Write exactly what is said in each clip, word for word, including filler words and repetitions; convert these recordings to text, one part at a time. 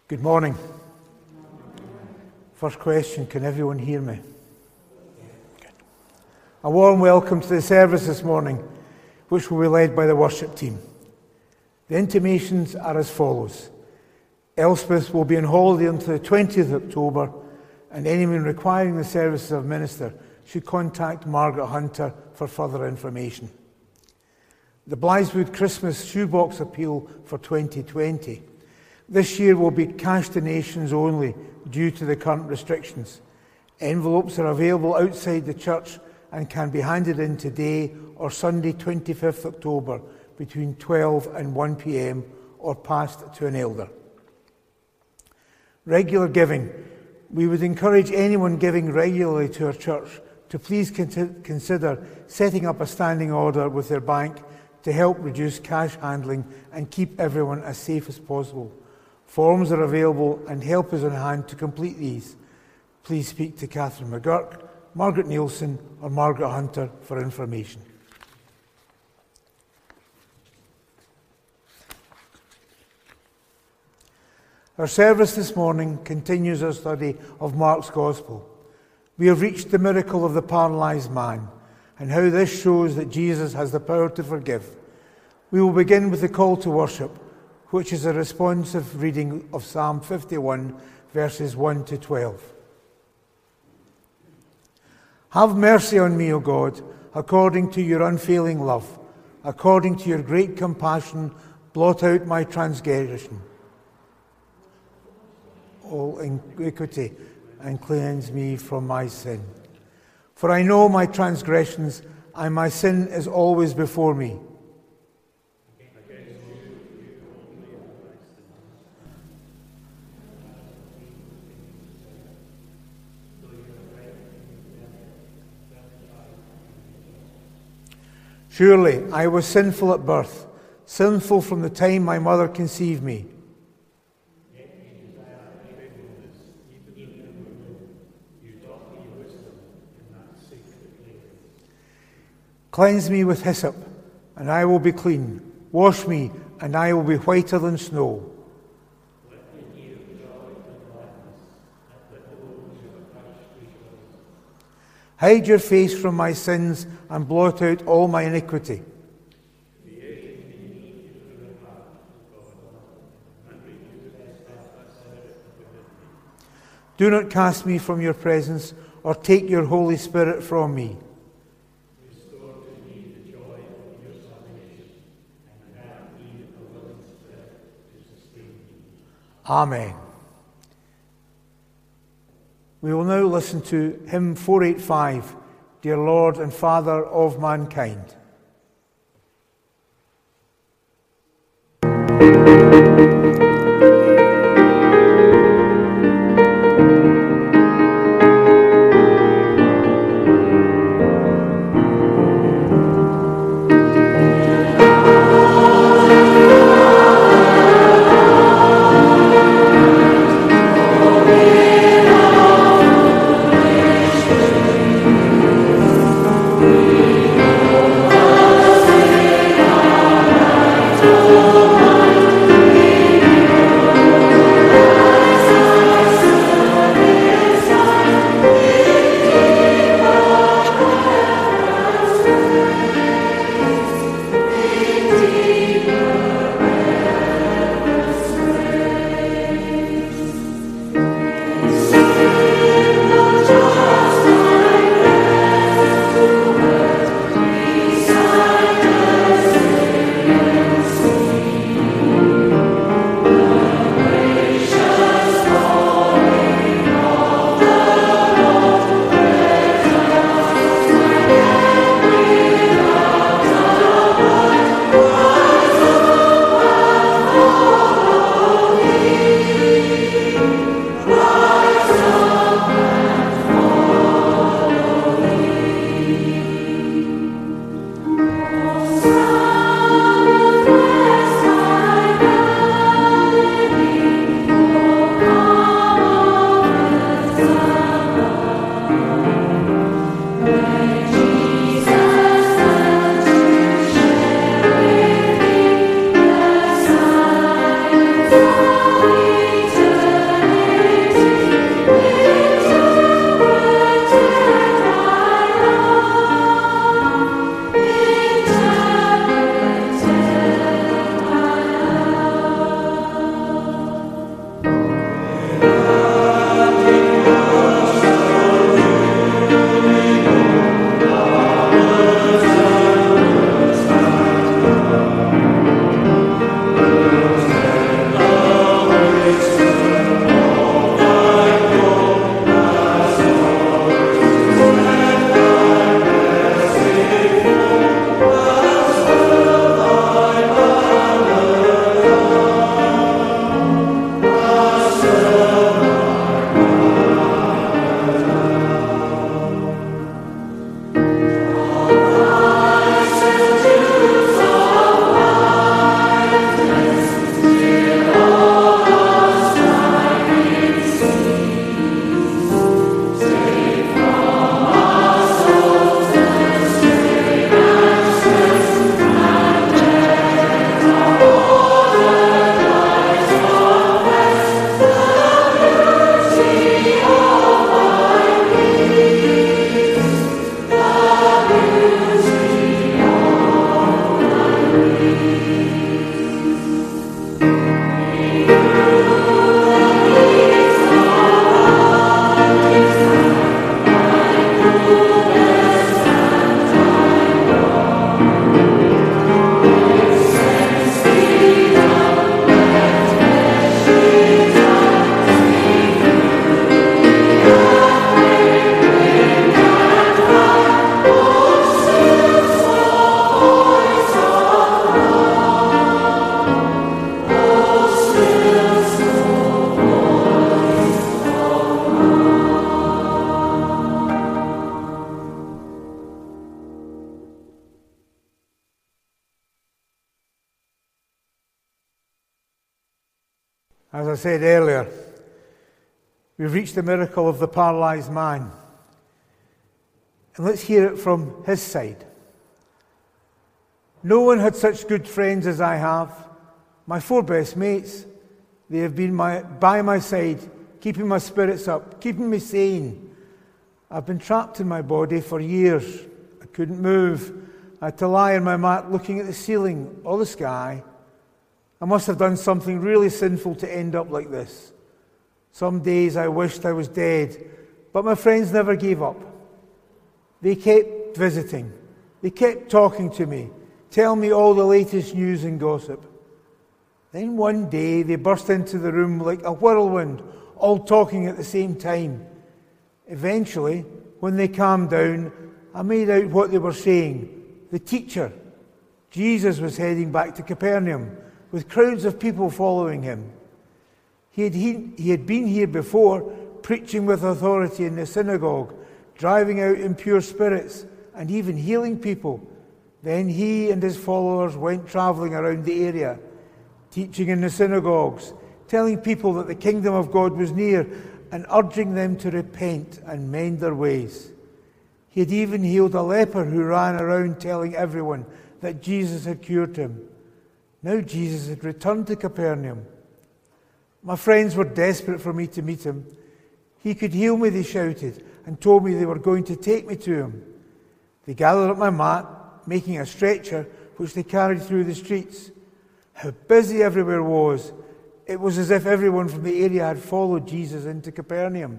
Good morning. First question, can everyone hear me? Good. A warm welcome to the service this morning, which will be led by the worship team. The intimations are as follows. Elspeth will be on holiday until the twentieth of October, and anyone requiring the services of minister should contact Margaret Hunter for further information. The Blytheswood Christmas Shoebox Appeal for twenty twenty. This year will be cash donations only due to the current restrictions. Envelopes are available outside the church and can be handed in today or Sunday twenty-fifth October between twelve and one p.m. or passed to an elder. Regular giving. We would encourage anyone giving regularly to our church to please consider setting up a standing order with their bank to help reduce cash handling and keep everyone as safe as possible. Forms are available and help is on hand to complete these. Please speak to Catherine McGurk, Margaret Nielsen or Margaret Hunter for information. Our service this morning continues our study of Mark's Gospel. We have reached the miracle of the paralysed man and how this shows that Jesus has the power to forgive. We will begin with the call to worship, which is a responsive reading of Psalm fifty-one, verses one to twelve. Have mercy on me, O God, according to your unfailing love. According to your great compassion, blot out my transgression. All iniquity, and cleanse me from my sin. For I know my transgressions, and my sin is always before me. Surely I was sinful at birth, sinful from the time my mother conceived me. Cleanse me with hyssop, and I will be clean. Wash me, and I will be whiter than snow. Hide your face from my sins and blot out all my iniquity. Do not cast me from your presence or take your Holy Spirit from me. Amen. We will now listen to hymn four eighty-five, Dear Lord and Father of Mankind. Oh As I said earlier, we've reached the miracle of the paralysed man. And let's hear it from his side. No one had such good friends as I have. My four best mates, they have been my, by my side, keeping my spirits up, keeping me sane. I've been trapped in my body for years. I couldn't move. I had to lie on my mat looking at the ceiling or the sky. I must have done something really sinful to end up like this. Some days I wished I was dead, but my friends never gave up. They kept visiting. They kept talking to me, telling me all the latest news and gossip. Then one day they burst into the room like a whirlwind, all talking at the same time. Eventually, when they calmed down, I made out what they were saying. The teacher, Jesus, was heading back to Capernaum with crowds of people following him. He had, he, he had been here before, preaching with authority in the synagogue, driving out impure spirits, and even healing people. Then he and his followers went traveling around the area, teaching in the synagogues, telling people that the kingdom of God was near, and urging them to repent and mend their ways. He had even healed a leper who ran around telling everyone that Jesus had cured him. Now Jesus had returned to Capernaum. My friends were desperate for me to meet him. He could heal me, they shouted, and told me they were going to take me to him. They gathered up my mat, making a stretcher, which they carried through the streets. How busy everywhere was. It was as if everyone from the area had followed Jesus into Capernaum.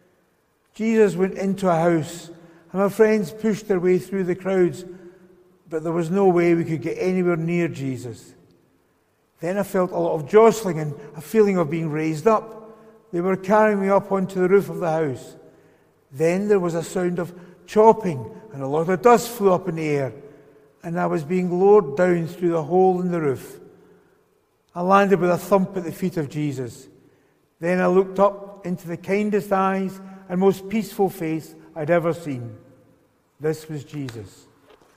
Jesus went into a house, and my friends pushed their way through the crowds, but there was no way we could get anywhere near Jesus. Then I felt a lot of jostling and a feeling of being raised up. They were carrying me up onto the roof of the house. Then there was a sound of chopping, and a lot of dust flew up in the air, and I was being lowered down through the hole in the roof. I landed with a thump at the feet of Jesus. Then I looked up into the kindest eyes and most peaceful face I'd ever seen. This was Jesus.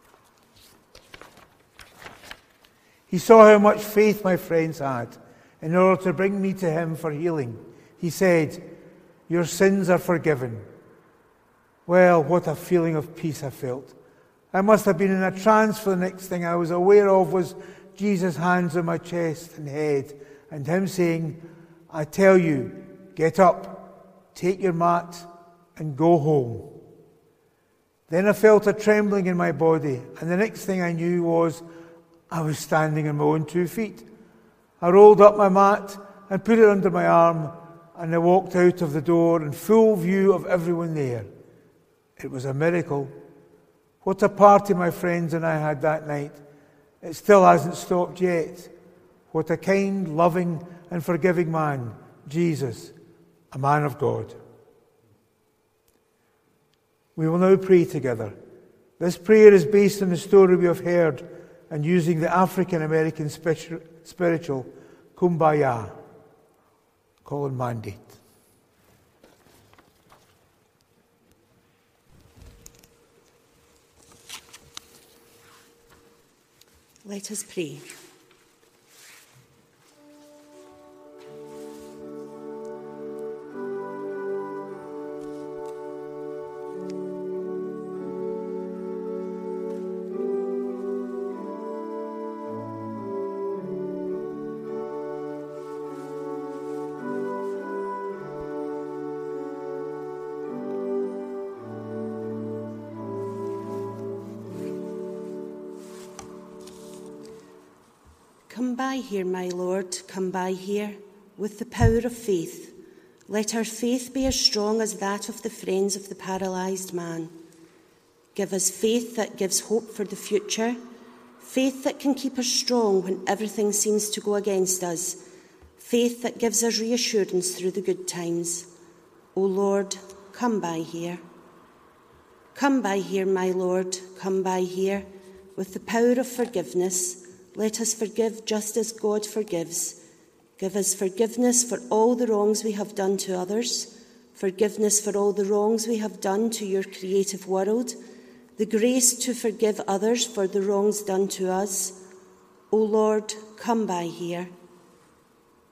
He saw how much faith my friends had in order to bring me to him for healing. He said, "Your sins are forgiven." Well, what a feeling of peace I felt. I must have been in a trance, for the next thing I was aware of was Jesus' hands on my chest and head, and him saying, "I tell you, get up, take your mat, and go home." Then I felt a trembling in my body, and the next thing I knew was I was standing on my own two feet. I rolled up my mat and put it under my arm, and I walked out of the door in full view of everyone there. It was a miracle. What a party my friends and I had that night. It still hasn't stopped yet. What a kind, loving, and forgiving man, Jesus, a man of God. We will now pray together. This prayer is based on the story we have heard and using the African-American spiritual Kumbaya. Call and mandate. Let us pray. Come by here, my Lord, come by here, with the power of faith. Let our faith be as strong as that of the friends of the paralysed man. Give us faith that gives hope for the future, faith that can keep us strong when everything seems to go against us, faith that gives us reassurance through the good times. O Lord, come by here. Come by here, my Lord, come by here, with the power of forgiveness. Let us forgive just as God forgives. Give us forgiveness for all the wrongs we have done to others, forgiveness for all the wrongs we have done to your creative world, the grace to forgive others for the wrongs done to us. O Lord, come by here.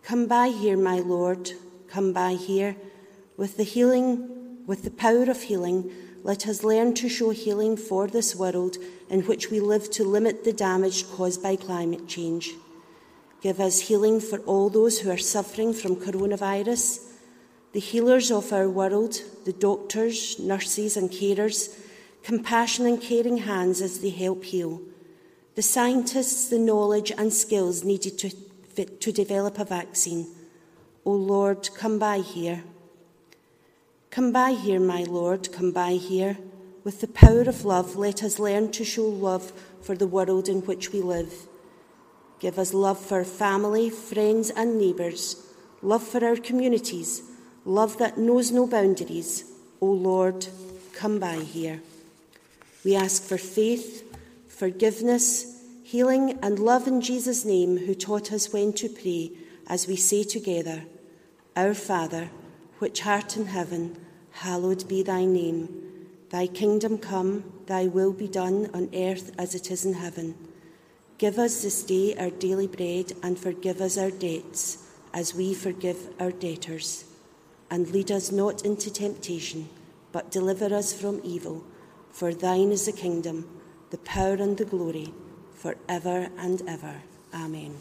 Come by here, my Lord, come by here. With the healing, with the power of healing, let us learn to show healing for this world in which we live to limit the damage caused by climate change. Give us healing for all those who are suffering from coronavirus, the healers of our world, the doctors, nurses and carers, compassion and caring hands as they help heal, the scientists, the knowledge and skills needed to, to develop a vaccine. O Lord, come by here. Come by here, my Lord, come by here. With the power of love, let us learn to show love for the world in which we live. Give us love for family, friends and neighbours, love for our communities, love that knows no boundaries. O Lord, come by here. We ask for faith, forgiveness, healing and love in Jesus' name, who taught us when to pray, as we say together, Our Father, which art in heaven, hallowed be thy name. Thy kingdom come, thy will be done on earth as it is in heaven. Give us this day our daily bread, and forgive us our debts, as we forgive our debtors. And lead us not into temptation, but deliver us from evil. For thine is the kingdom, the power and the glory, for ever and ever. Amen.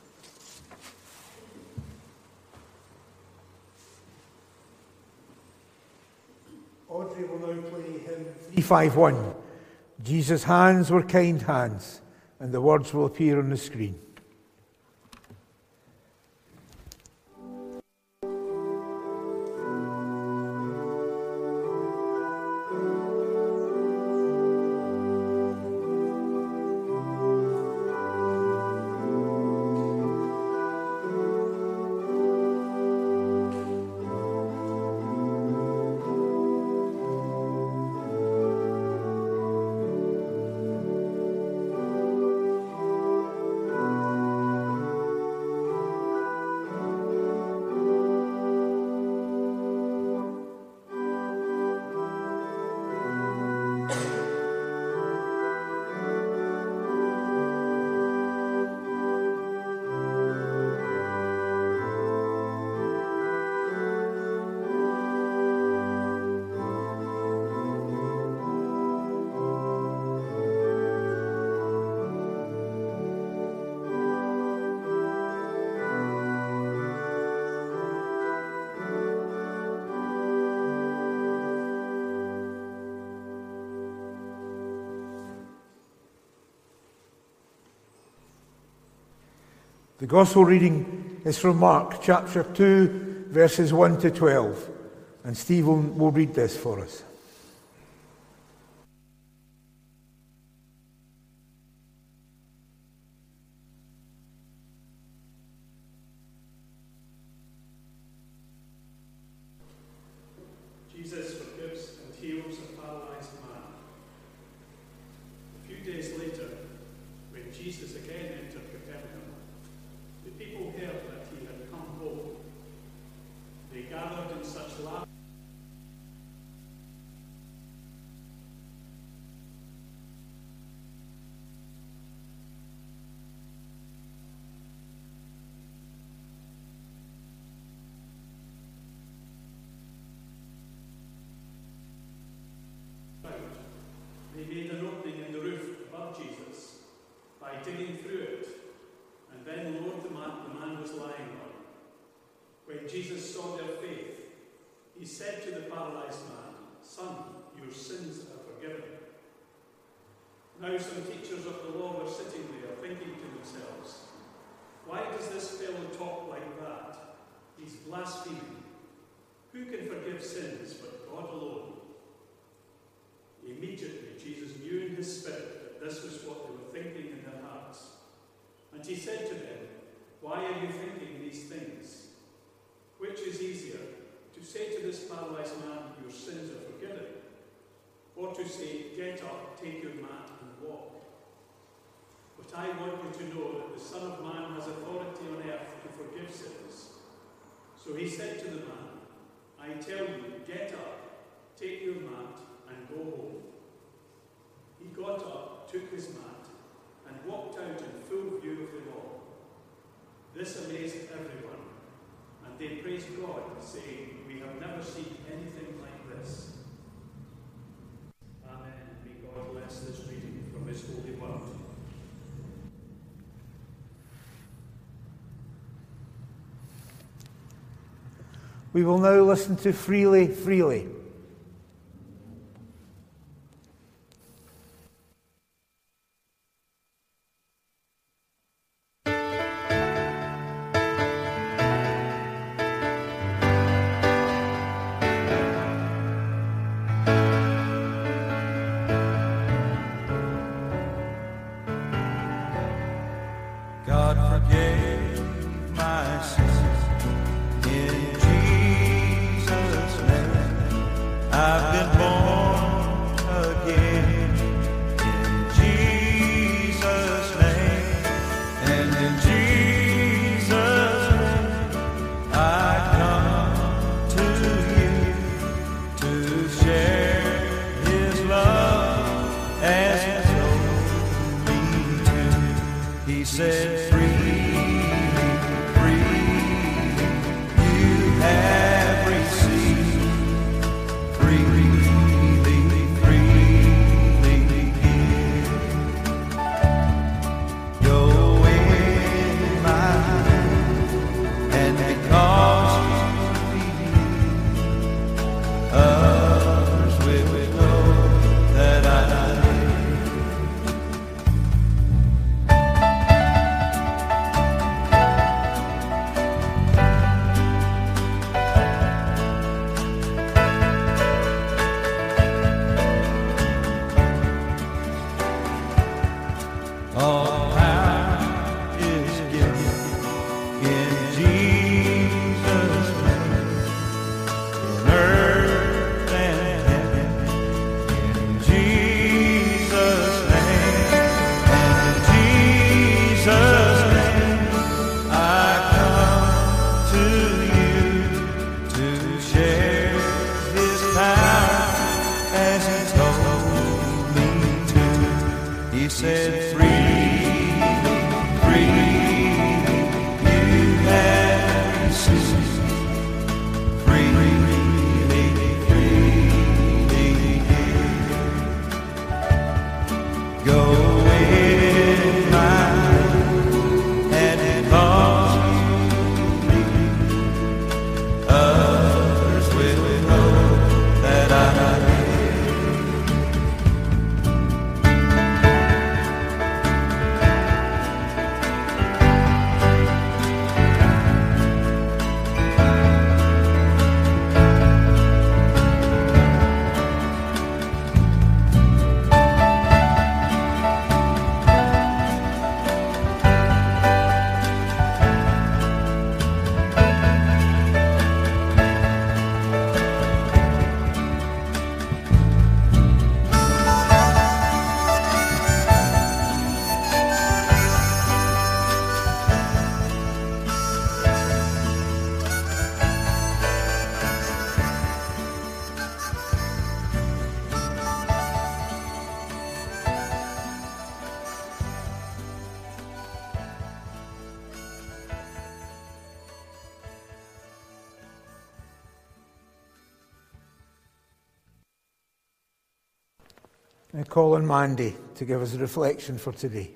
Audrey will now play hymn three five one. Jesus' hands were kind hands, and the words will appear on the screen. The Gospel reading is from Mark chapter two, verses one to twelve, and Stephen will read this for us. Jesus forgives and heals a paralyzed man. A few days later, when Jesus again entered Capernaum, the people heard that he had come home. They gathered in such large They made an opening in the roof above Jesus by digging through it, and then lowered the mat the man was lying on. When Jesus saw their faith, he said to the paralyzed man, "Son, your sins are forgiven." Now some teachers of the law were sitting there, thinking to themselves, "Why does this fellow talk like that? He's blaspheming. Who can forgive sins but God alone?" Immediately Jesus knew in his spirit that this was what they were thinking in their hearts. And he said to them, "Why are you thinking these things? Which is easier, to say to this paralyzed man, 'Your sins are forgiven,' or to say, 'Get up, take your mat and walk'? But I want you to know that the Son of Man has authority on earth to forgive sins." So he said to the man, "I tell you, get up, take your mat, and go home." He got up, took his mat, and walked out in full view of them all. This amazed everyone, And they praised God, saying, "We have never seen anything like this." Amen. May God bless this reading from his holy word. We will now listen to Freely, Freely. God forgave my sins in Jesus' name. I've been born again in Jesus' name, and in Jesus' name I come to you to share His love as He told me to. He said, I call on Mandy to give us a reflection for today.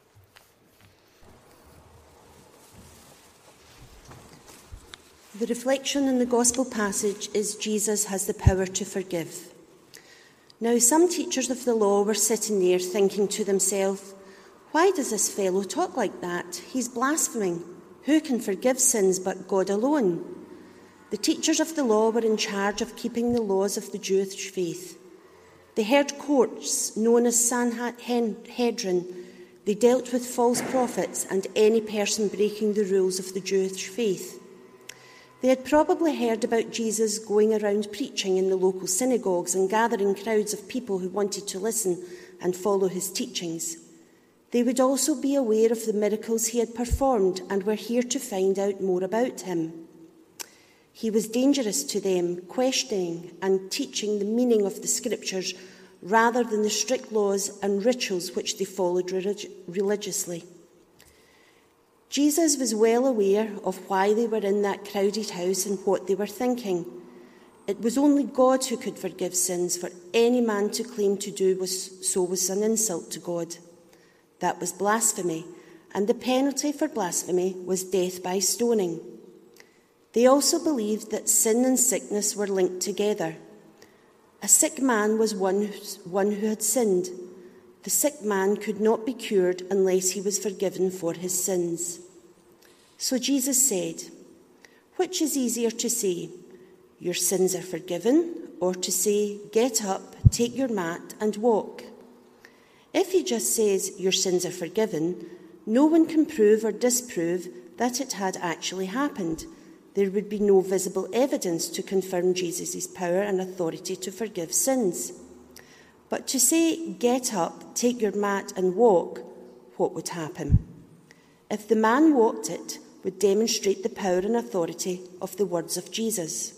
The reflection in the Gospel passage is Jesus has the power to forgive. Now, some teachers of the law were sitting there thinking to themselves, "Why does this fellow talk like that? He's blaspheming. Who can forgive sins but God alone?" The teachers of the law were in charge of keeping the laws of the Jewish faith. They held courts known as Sanhedrin. They dealt with false prophets and any person breaking the rules of the Jewish faith. They had probably heard about Jesus going around preaching in the local synagogues and gathering crowds of people who wanted to listen and follow his teachings. They would also be aware of the miracles he had performed and were here to find out more about him. He was dangerous to them, questioning and teaching the meaning of the scriptures rather than the strict laws and rituals which they followed relig- religiously. Jesus was well aware of why they were in that crowded house and what they were thinking. It was only God who could forgive sins. For any man to claim to do was, so was an insult to God. That was blasphemy, and the penalty for blasphemy was death by stoning. They also believed that sin and sickness were linked together. A sick man was one, one who had sinned. The sick man could not be cured unless he was forgiven for his sins. So Jesus said, "Which is easier to say, 'Your sins are forgiven,' or to say, 'Get up, take your mat and walk'? If he just says, 'Your sins are forgiven,' no one can prove or disprove that it had actually happened. There would be no visible evidence to confirm Jesus' power and authority to forgive sins. But to say, 'Get up, take your mat and walk,' what would happen? If the man walked, it would demonstrate the power and authority of the words of Jesus.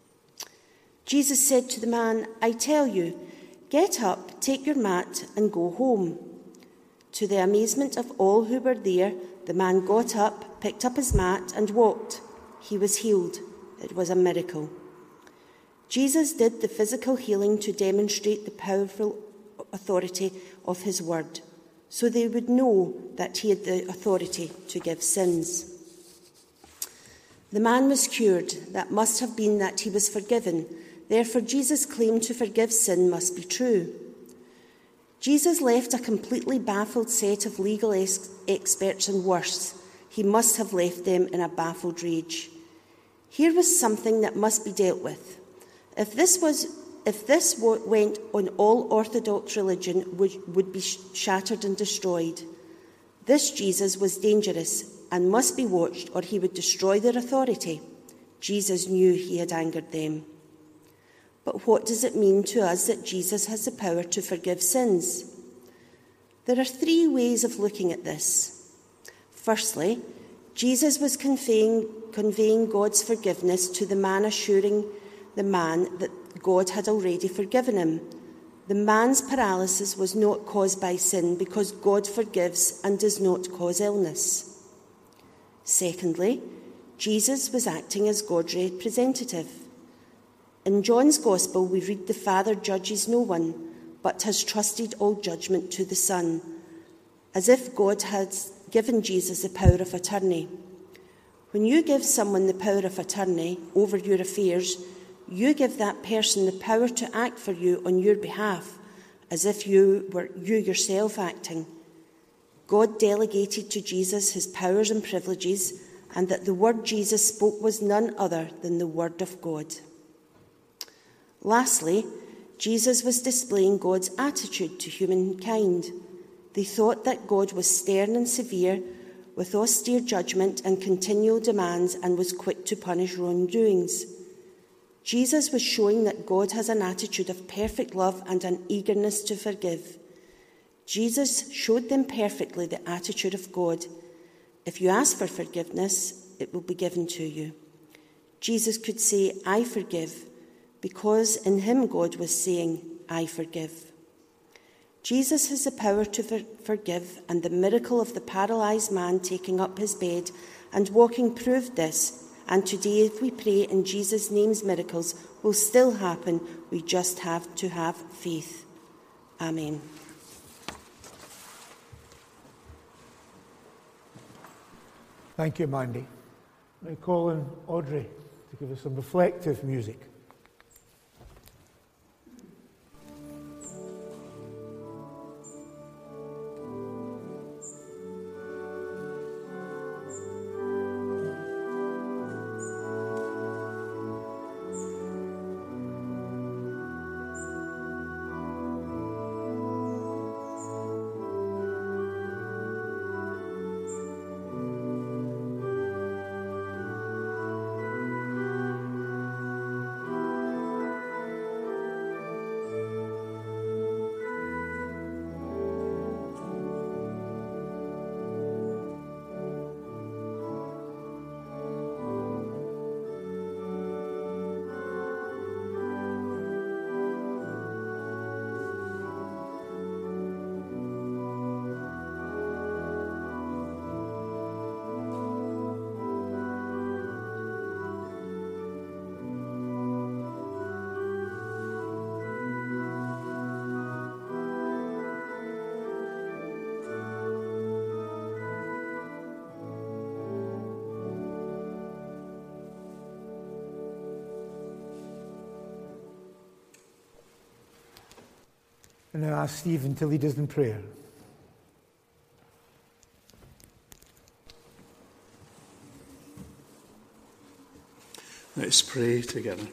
Jesus said to the man, 'I tell you, get up, take your mat and go home.' To the amazement of all who were there, the man got up, picked up his mat and walked. He was healed. It was a miracle." Jesus did the physical healing to demonstrate the powerful authority of his word, so they would know that he had the authority to give sins. The man was cured. That must have been that he was forgiven. Therefore, Jesus' claim to forgive sin must be true. Jesus left a completely baffled set of legal ex- experts, and worse, he must have left them in a baffled rage. Here was something that must be dealt with. If this was, if this went on, all Orthodox religion would, would be shattered and destroyed. This Jesus was dangerous and must be watched, or he would destroy their authority. Jesus knew he had angered them. But what does it mean to us that Jesus has the power to forgive sins? There are three ways of looking at this. Firstly, Jesus was conveying, conveying God's forgiveness to the man, assuring the man that God had already forgiven him. The man's paralysis was not caused by sin, because God forgives and does not cause illness. Secondly, Jesus was acting as God's representative. In John's Gospel, we read the Father judges no one, but has trusted all judgment to the Son, as if God had given Jesus the power of attorney. When you give someone the power of attorney over your affairs, you give that person the power to act for you on your behalf, as if you were you yourself acting. God delegated to Jesus his powers and privileges, and that the word Jesus spoke was none other than the word of God. Lastly, Jesus was displaying God's attitude to humankind. They thought that God was stern and severe, with austere judgment and continual demands, and was quick to punish wrongdoings. Jesus was showing that God has an attitude of perfect love and an eagerness to forgive. Jesus showed them perfectly the attitude of God. If you ask for forgiveness, it will be given to you. Jesus could say, "I forgive," because in him God was saying, "I forgive." Jesus has the power to for- forgive, and the miracle of the paralysed man taking up his bed and walking proved this. And today, if we pray in Jesus' name's miracles will still happen. We just have to have faith. Amen. Thank you, Mandy. I call on Audrey to give us some reflective music. Thank And I ask Stephen to lead us in prayer. Let's pray together.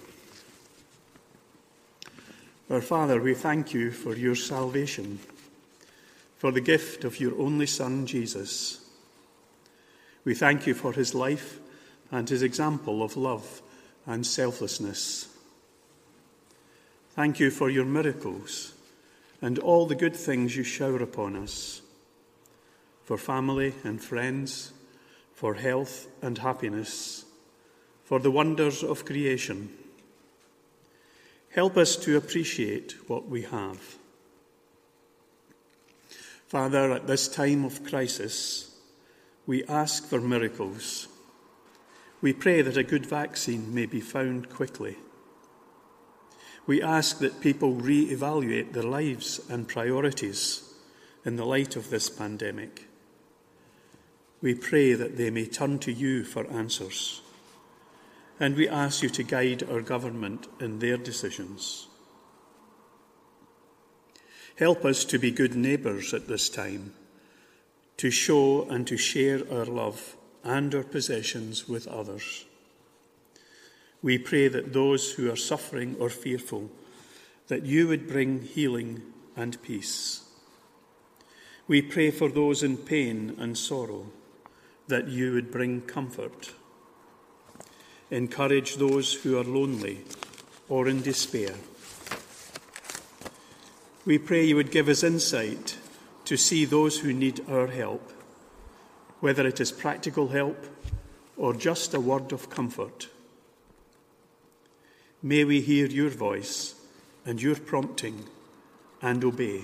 Our Father, we thank you for your salvation, for the gift of your only Son, Jesus. We thank you for his life and his example of love and selflessness. Thank you for your miracles and all the good things you shower upon us, for family and friends, for health and happiness, for the wonders of creation. Help us to appreciate what we have. Father, at this time of crisis, we ask for miracles. We pray that a good vaccine may be found quickly. We ask that people re-evaluate their lives and priorities in the light of this pandemic. We pray that they may turn to you for answers. And we ask you to guide our government in their decisions. Help us to be good neighbours at this time, to show and to share our love and our possessions with others. We pray that those who are suffering or fearful, that you would bring healing and peace. We pray for those in pain and sorrow, that you would bring comfort. Encourage those who are lonely or in despair. We pray you would give us insight to see those who need our help, whether it is practical help or just a word of comfort. May we hear your voice and your prompting and obey,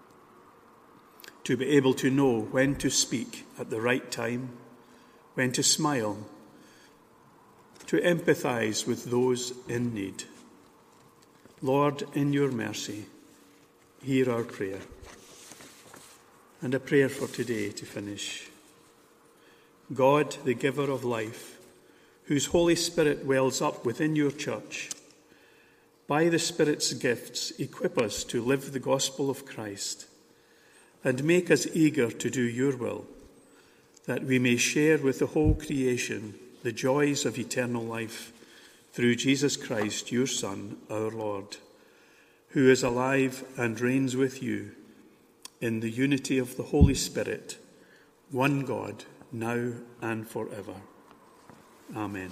to be able to know when to speak at the right time, when to smile, to empathise with those in need. Lord, in your mercy, hear our prayer. And a prayer for today to finish. God, the giver of life, whose Holy Spirit wells up within your church, by the Spirit's gifts equip us to live the gospel of Christ and make us eager to do your will, that we may share with the whole creation the joys of eternal life through Jesus Christ, your Son, our Lord, who is alive and reigns with you in the unity of the Holy Spirit, one God, now and forever. Amen.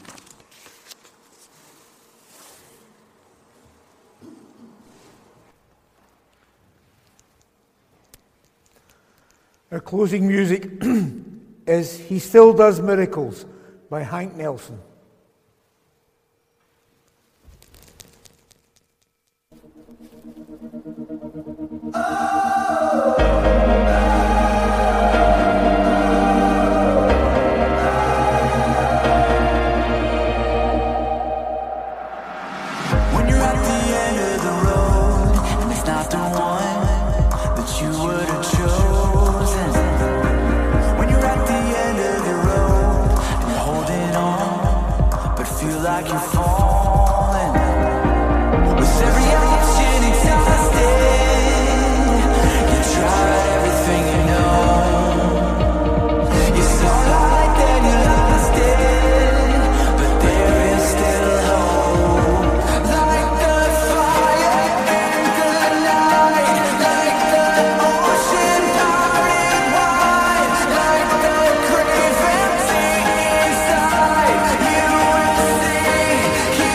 Our closing music is He Still Does Miracles by Hank Nelson. When you're at the end of the road and it's not the one that you would have chosen, when you're at the end of the road and you're holding on but feel like you're falling, with every option exhausted, you tried everything you know, you saw light then you lost it, but there is still hope. Like the fire in the night, like the ocean pouring wide, like the grave empty inside, you will see, you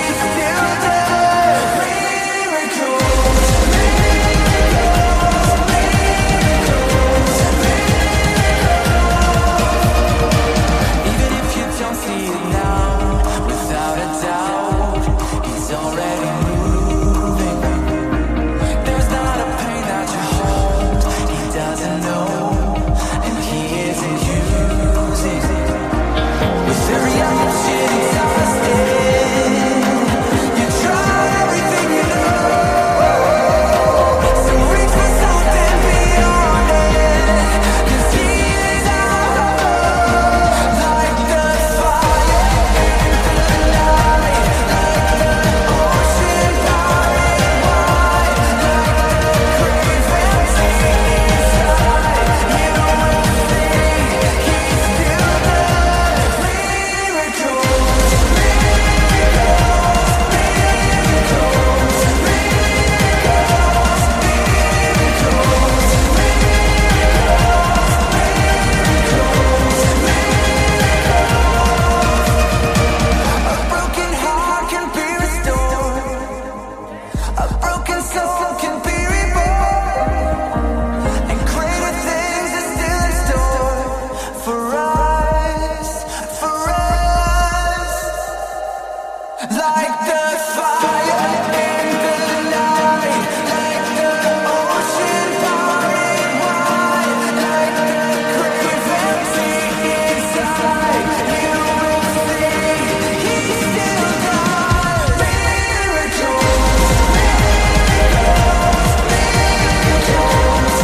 like the fire in the night, like the ocean pouring wide, like the grave empty inside. You will see He's still God. Miracles, miracles, miracles,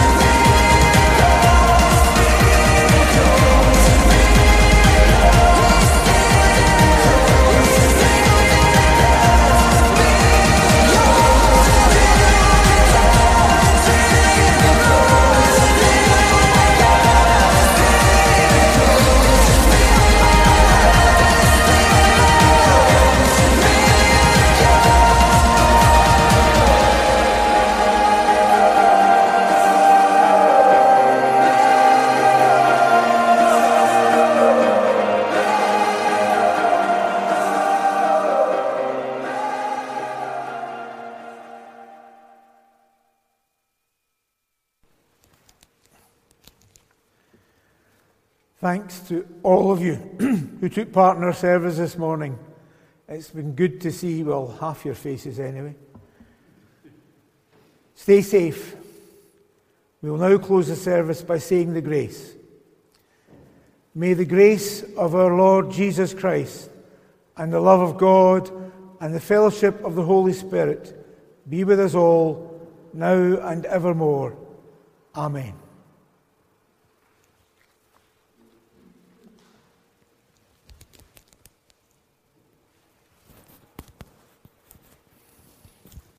Thanks to all of you who took part in our service this morning. It's been good to see, well, half your faces anyway. Stay safe. We will now close the service by saying the grace. May the grace of our Lord Jesus Christ and the love of God and the fellowship of the Holy Spirit be with us all, now and evermore. Amen.